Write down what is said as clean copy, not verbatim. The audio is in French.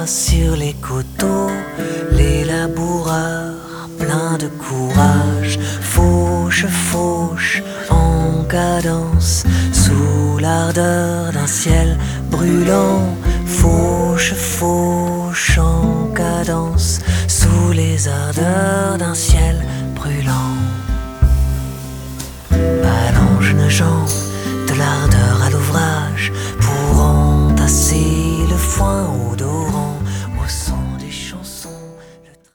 sur les coteaux, les laboureurs pleins de courage fauchent, fauchent en cadence sous l'ardeur d'un ciel brûlant. Fauchent, fauchent en cadence sous les ardeurs d'un ciel brûlant. Allonge une jambe, de l'ardeur à l'ouvrage pour en